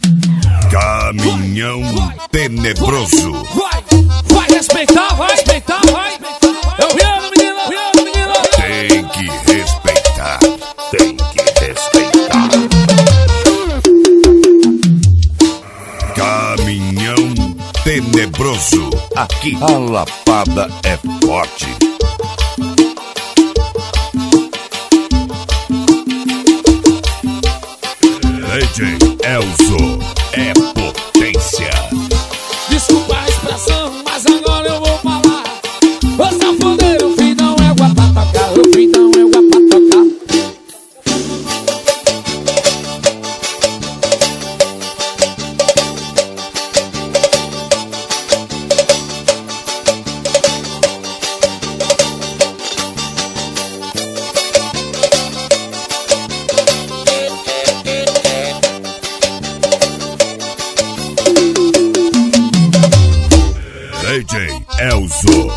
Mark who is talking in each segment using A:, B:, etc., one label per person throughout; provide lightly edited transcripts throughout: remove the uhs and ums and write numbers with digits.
A: Caminhão tenebroso.
B: Vai respeitar, vai. Eu viado, menino.
A: Tem que respeitar. Caminhão tenebroso. Aqui a lapada é forte. DJ Elzo é potência.
B: Desculpa a expressão, mas agora eu vou falar. Ô safoneiro, o fim não é água pra tocar. O fim não é água pra tocar.
A: DJ Elzo.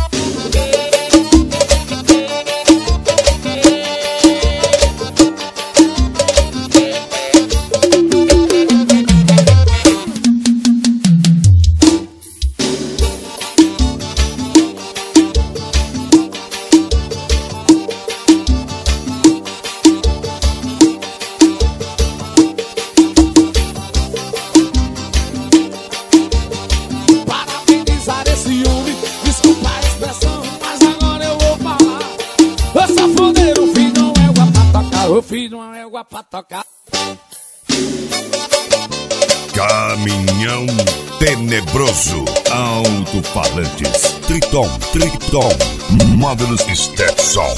B: Desculpa a expressão, mas agora eu vou falar. Ô safoneiro, o fim não é água pra tocar. O fim não é água pra tocar.
A: Caminhão tenebroso. Alto-falantes. Triton. Módulos Stetson.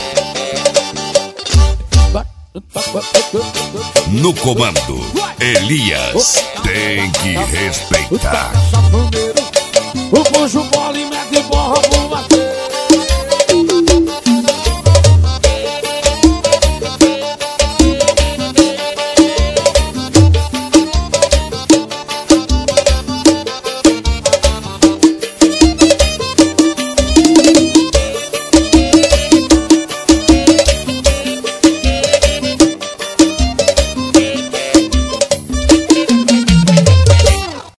A: No comando, Elias. Tem que respeitar.
B: O Bujo